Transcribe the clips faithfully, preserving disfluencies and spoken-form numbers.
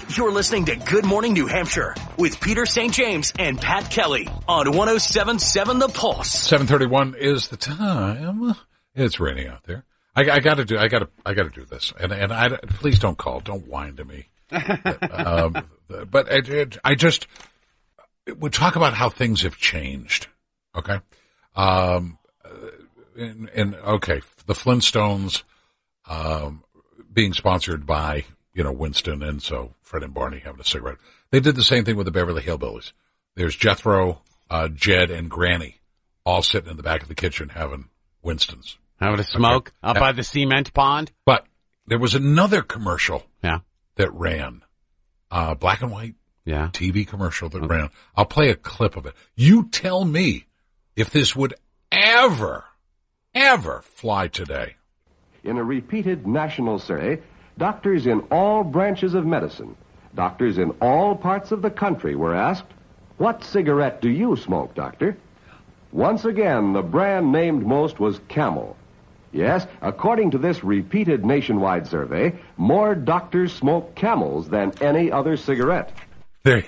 You're listening to Good Morning New Hampshire with Peter Saint James and Pat Kelly on one oh seven point seven The Pulse. seven thirty-one is the time. It's raining out there. I, I got to do. I got to. I got to do this. And and I please don't call. Don't whine to me. um, but it, it, I just we talk about how things have changed. Okay. Um. And, and okay, the Flintstones, um, being sponsored by you know Winston, and so Fred and Barney having a cigarette. They did the same thing with the Beverly Hillbillies. There's Jethro, uh, Jed, and Granny all sitting in the back of the kitchen having Winston's. Having a smoke okay. up by the cement pond. But there was another commercial yeah. that ran, uh, black and white yeah. T V commercial that okay. ran. I'll play a clip of it. You tell me if this would ever, ever fly today. In a repeated national survey, doctors in all branches of medicine, doctors in all parts of the country were asked, "What cigarette do you smoke, doctor?" Once again, the brand named most was Camel. Yes, according to this repeated nationwide survey, more doctors smoke Camels than any other cigarette. There,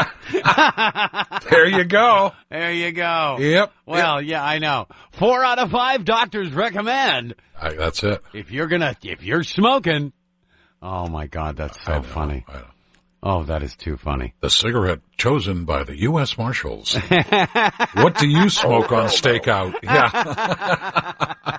there you go. There you go. Yep. Well, yep. yeah, I know. Four out of five doctors recommend. I, that's it. If you're gonna, if you're smoking, oh my God, that's so I know, funny. I know. Oh, that is too funny. The cigarette chosen by the U S Marshals. What do you smoke on stakeout? Yeah.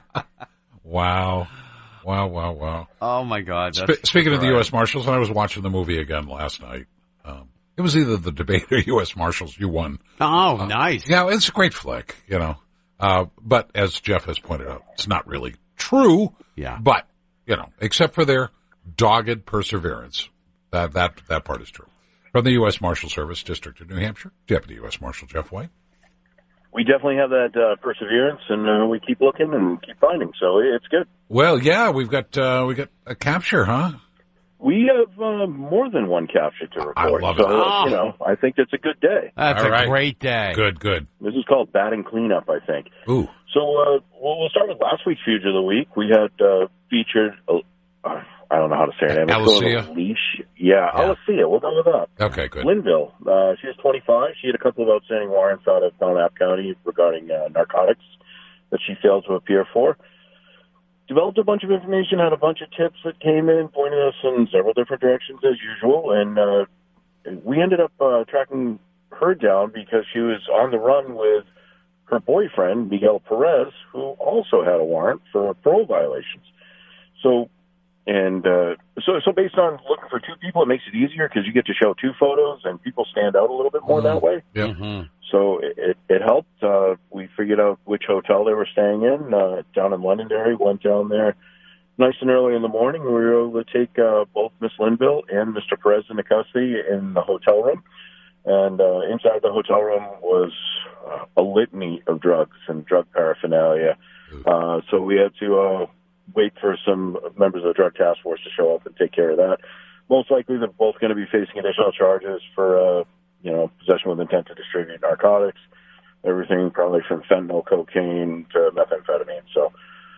Wow. Wow, wow, wow. Oh my God. That's Sp- speaking right. of the U S Marshals, I was watching the movie again last night. Um, it was either the debate or U S Marshals. You won. Oh, uh, nice. Yeah, it's a great flick, you know. Uh, but as Jeff has pointed out, it's not really true. Yeah. But, you know, except for their dogged perseverance. That, that, that part is true. From the U S Marshal Service, District of New Hampshire, Deputy U S Marshal Jeff White. We definitely have that uh, perseverance, and uh, we keep looking and keep finding, so it's good. Well, yeah, we've got, uh, we got a capture, huh? We have uh, more than one capture to report. I love so, it. Uh, you know, I think it's a good day. That's All a right. great day. Good, good. This is called batting cleanup, I think. Ooh. So uh, we'll, we'll start with last week's Fugitive of the Week. We had uh, featured, uh, I don't know how to say her name. Alicia? Leash. Yeah, Yeah. Alicia. We'll go with that. Okay, good. Linville. Uh, she was twenty-five. She had a couple of outstanding warrants out of Belknap County regarding uh, narcotics that she failed to appear for. Developed a bunch of information, had a bunch of tips that came in, pointed us in several different directions as usual, and uh, we ended up uh, tracking her down because she was on the run with her boyfriend, Miguel Perez, who also had a warrant for parole violations. So, and uh, so, so based on looking for two people, it makes it easier because you get to show two photos and people stand out a little bit more Mm-hmm. that way. Yeah. Mm-hmm. So it, it, it helped. Uh, we figured out which hotel they were staying in uh, down in Londonderry. Went down there nice and early in the morning. We were able to take uh, both Miss Linville and Mister Perez into custody in the hotel room. And uh, inside the hotel room was uh, a litany of drugs and drug paraphernalia. Uh, so we had to uh, wait for some members of the drug task force to show up and take care of that. Most likely they're both going to be facing additional charges for uh, you know, possession with intent to distribute narcotics, everything probably from fentanyl, cocaine to methamphetamine. So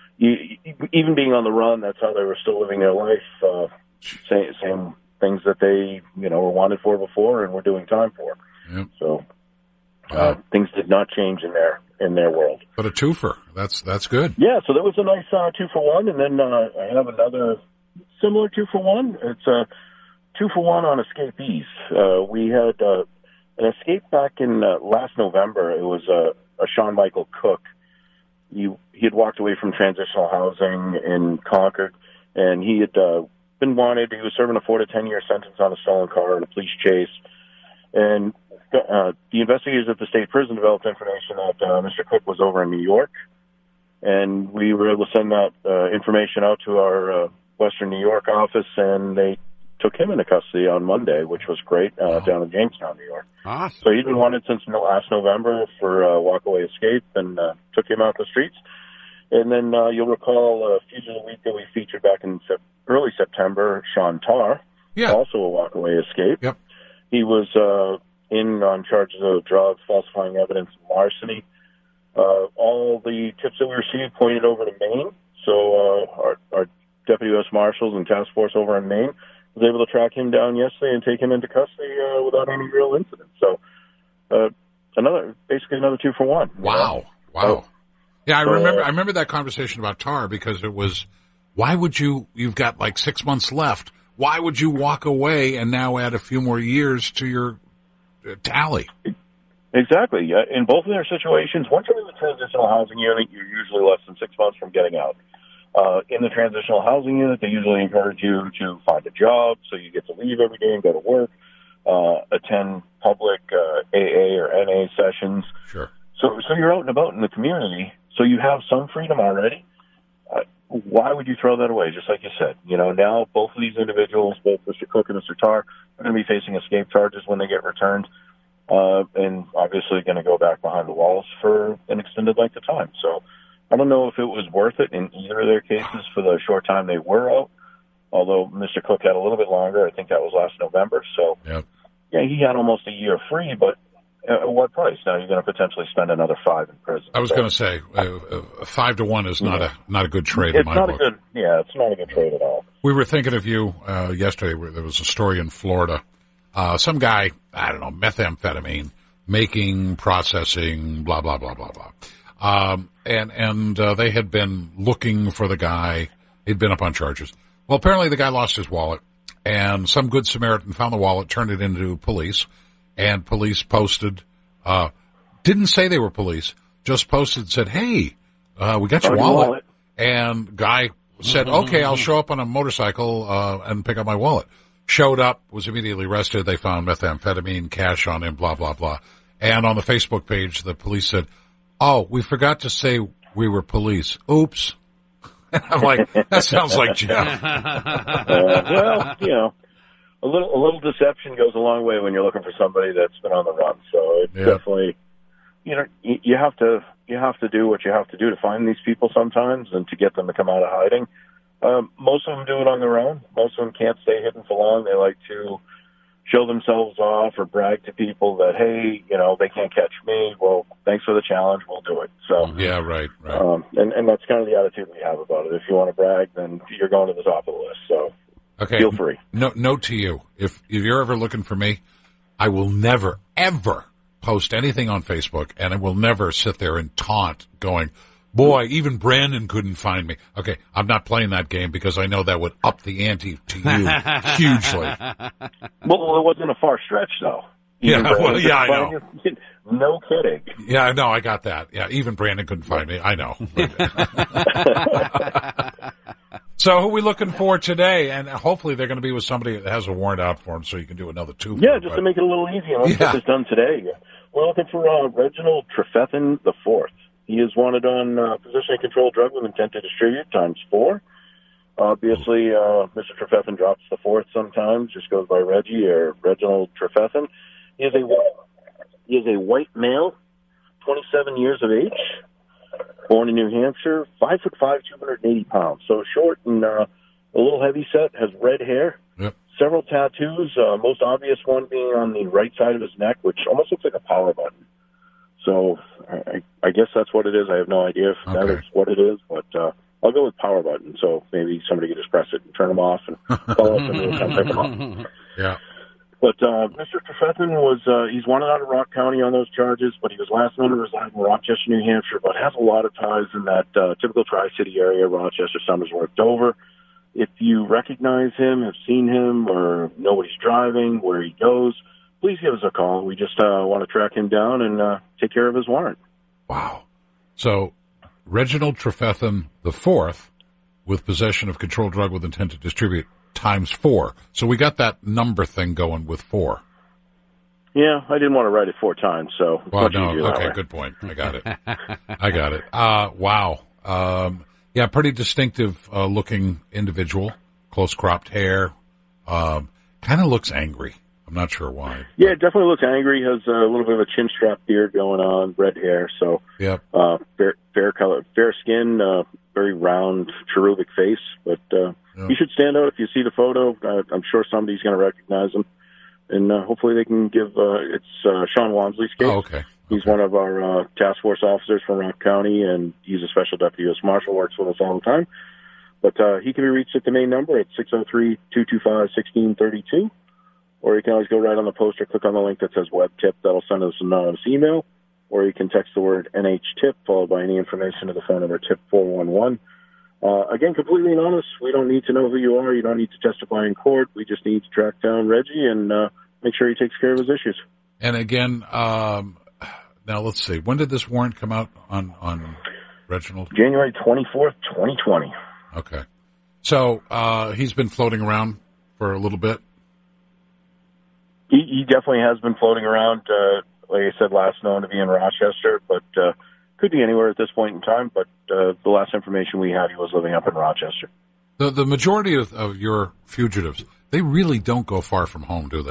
even being on the run, that's how they were still living their life. Uh, same, same things that they, you know, were wanted for before and were doing time for. Yep. So uh, Wow. things did not change in their in their world. But a twofer. That's, that's good. Yeah, so that was a nice uh, two for one. And then uh, I have another similar two for one. It's a two for one on escapees. Uh, we had uh, an escape back in uh, last November. It was uh, a Sean Michael Cook. He, he had walked away from transitional housing in Concord, and he had uh, been wanted. He was serving a four to ten year sentence on a stolen car in a police chase. And uh, the investigators at the state prison developed information that uh, Mister Cook was over in New York, and we were able to send that uh, information out to our uh, Western New York office, and they took him into custody on Monday, which was great, uh, Wow. down in Jamestown, New York. Awesome. So he'd been wanted since no- last November for uh, walkaway escape, and uh, took him out the streets. And then uh, you'll recall uh, Fugitive of the Week that we featured back in sep- early September, Sean Tarr, Yeah. also a walkaway escape. Yep. He was uh, in on charges of drugs, falsifying evidence, and larceny. Uh, all the tips that we received pointed over to Maine. So uh, our, our Deputy U S Marshals and Task Force over in Maine was able to track him down yesterday and take him into custody uh, without any real incident. So, uh, another basically another two for one. Wow, know? wow. So, yeah, I so, remember. Uh, I remember that conversation about Tar because it was, why would you? You've got like six months left. Why would you walk away and now add a few more years to your uh, tally? Exactly. Yeah. In both of their situations, once you're in the transitional housing unit, you're usually less than six months from getting out. Uh, in the transitional housing unit, they usually encourage you to find a job, so you get to leave every day and go to work, uh, attend public uh, A A or N A sessions. Sure. So, so you're out and about in the community, so you have some freedom already. Uh, why would you throw that away? Just like you said, you know, now both of these individuals, both Mister Cook and Mister Tar, are going to be facing escape charges when they get returned, uh, and obviously going to go back behind the walls for an extended length of time. So I don't know if it was worth it in either of their cases for the short time they were out, although Mister Cook had a little bit longer. I think that was last November. So, yep. yeah, he had almost a year free, but at what price? Now you're going to potentially spend another five in prison. I was so, going to say uh, uh, five to one is not yeah. a not a good trade It's in my not book. a good, yeah, it's not a good trade at all. We were thinking of you uh, yesterday. Where there was a story in Florida. Uh, some guy, I don't know, methamphetamine making, processing, blah blah blah blah blah. Um, and and uh, they had been looking for the guy. He'd been up on charges. Well, apparently the guy lost his wallet, and some good Samaritan found the wallet, turned it into police, and police posted. Uh, didn't say they were police, just posted and said, "Hey, uh, we got your Found your wallet." wallet. And guy said, "Okay, I'll show up on a motorcycle uh, and pick up my wallet." Showed up, was immediately arrested. They found methamphetamine, cash on him, blah blah blah. And on the Facebook page, the police said, "Oh, we forgot to say we were police. Oops." And I'm like, that sounds like Jeff. uh, well, you know, a little a little deception goes a long way when you're looking for somebody that's been on the run. So it's Yeah. definitely, you know, you, you have to you have to do what you have to do to find these people sometimes and to get them to come out of hiding. Um, most of them do it on their own. Most of them can't stay hidden for long. They like to show themselves off or brag to people that, hey, you know, they can't catch me. Well, thanks for the challenge. We'll do it. So, Yeah, right, right. um, and, and that's kind of the attitude we have about it. If you want to brag, then you're going to the top of the list. So Okay. feel free. No, note to you: if if you're ever looking for me, I will never ever post anything on Facebook, and I will never sit there and taunt, going, "Boy, even Brandon couldn't find me." Okay, I'm not playing that game because I know that would up the ante to you hugely. Well, it wasn't a far stretch, though. Yeah, Even well, Brandon yeah, I couldn't know. find you. No kidding. Yeah, I know, I got that. Yeah, even Brandon couldn't find me. I know. So, who are we looking for today? And hopefully, they're going to be with somebody that has a warrant out for them, so you can do another two. Yeah, just to make it a little easier. Let's Yeah. get this done today. We're looking for uh, Reginald Trefethen the Fourth. He is wanted on uh, possession of controlled drug with intent to distribute times four. Obviously, uh, Mister Trefethen drops the fourth sometimes, just goes by Reggie or Reginald Trefethen. He is a he is a white male, twenty-seven years of age, born in New Hampshire, five foot five, two hundred eighty pounds. So short and uh, a little heavy set, has red hair, Yep. several tattoos. Uh, most obvious one being on the right side of his neck, which almost looks like a power button. So I, I guess that's what it is. I have no idea if that Okay. is what it is, but uh, I'll go with power button. So maybe somebody could just press it and turn them off and follow up and we'll come pick them up. Yeah. But uh, Mister Trefethen was, uh, he's wanted out of Rock County on those charges, but he was last known to reside in Rochester, New Hampshire, but has a lot of ties in that uh, typical Tri-City area, Rochester, Somersworth, Dover. If you recognize him, have seen him, or know what he's driving, where he goes, please give us a call. We just uh, want to track him down and uh, take care of his warrant. Wow. So, Reginald Trefethen the Fourth, with possession of controlled drug with intent to distribute, times four. So we got that number thing going with four. Yeah, I didn't want to write it four times, so Well, much no, easier that okay, way. good point. I got it. I got it. Uh, wow. Um, yeah, pretty distinctive uh, looking individual, close cropped hair. Um, kind of looks angry. I'm not sure why. Yeah, it definitely looks angry. Has a little bit of a chin strap beard going on, red hair, so Yep. uh, fair, fair color, fair skin, uh, very round, cherubic face. But uh, Yeah. he should stand out if you see the photo. Uh, I'm sure somebody's going to recognize him, and uh, hopefully they can give. Uh, it's uh, Sean Walmsley's case. Oh, okay. He's one of our uh, task force officers from Rock County, and he's a special deputy U S Marshal, works with us all the time. But uh, he can be reached at the main number at six oh three, two two five, one six three two. Or you can always go right on the poster, click on the link that says web tip. That'll send us an anonymous email. Or you can text the word N H tip followed by any information to the phone number tip four one one. Uh, again, completely anonymous. We don't need to know who you are. You don't need to testify in court. We just need to track down Reggie and uh, make sure he takes care of his issues. And again, um, now let's see. When did this warrant come out on, on Reginald? January twenty-fourth, twenty twenty. Okay. So uh, he's been floating around for a little bit? He, he definitely has been floating around. Uh, like I said, last known to be in Rochester, but uh, could be anywhere at this point in time. But uh, the last information we had, he was living up in Rochester. The the majority of, of your fugitives, they really don't go far from home, do they?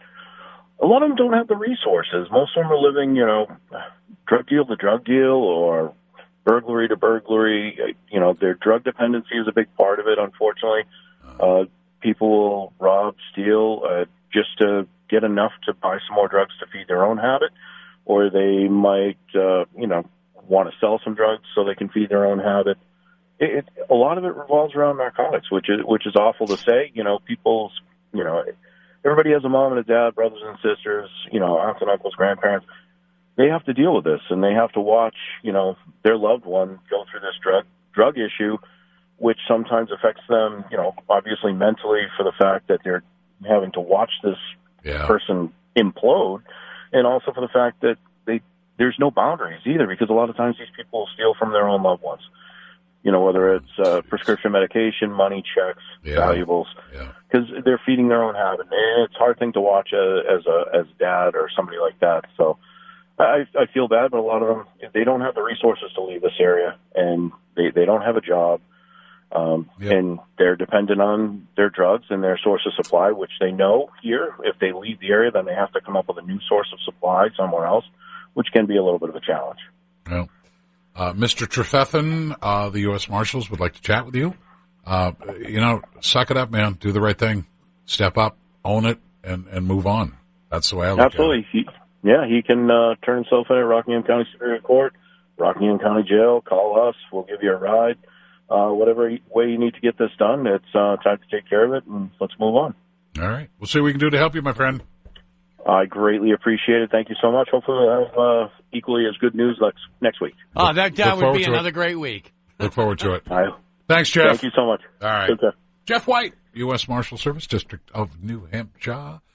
A lot of them don't have the resources. Most of them are living, you know, drug deal to drug deal or burglary to burglary. You know, their drug dependency is a big part of it, unfortunately. Uh, people will rob, steal, uh, just to get enough to buy some more drugs to feed their own habit, or they might, uh, you know, want to sell some drugs so they can feed their own habit. It, it, a lot of it revolves around narcotics, which is which is awful to say. You know, people's, you know, everybody has a mom and a dad, brothers and sisters, you know, aunts and uncles, grandparents. They have to deal with this, and they have to watch, you know, their loved one go through this drug drug issue, which sometimes affects them, you know, obviously mentally for the fact that they're having to watch this yeah. person implode, and also for the fact that they there's no boundaries either, because a lot of times these people steal from their own loved ones. You know, whether it's uh, prescription medication, money, checks, yeah. valuables, because yeah. they're feeding their own habit. And it's a hard thing to watch uh, as a as dad or somebody like that. So I, I feel bad, but a lot of them, they don't have the resources to leave this area, and they, they don't have a job, um, yep. and they're dependent on their drugs and their source of supply, which they know here, if they leave the area, then they have to come up with a new source of supply somewhere else, which can be a little bit of a challenge. Well, uh, Mister Trefethen, uh, the U S Marshals would like to chat with you. Uh, you know, suck it up, man. Do the right thing. Step up, own it, and, and move on. That's the way I look Absolutely. at it. He, yeah, he can uh, turn himself in at Rockingham County Superior Court, Rockingham County Jail. Call us. We'll give you a ride. Uh, whatever way you need to get this done, it's uh, time to take care of it, and let's move on. All right. We'll see what we can do to help you, my friend. I greatly appreciate it. Thank you so much. Hopefully we'll have uh, equally as good news next, next week. Oh, that, that would be another it. great week. Look forward to it. I, Thanks, Jeff. Thank you so much. All right. Okay. Jeff White, U S Marshal Service, District of New Hampshire.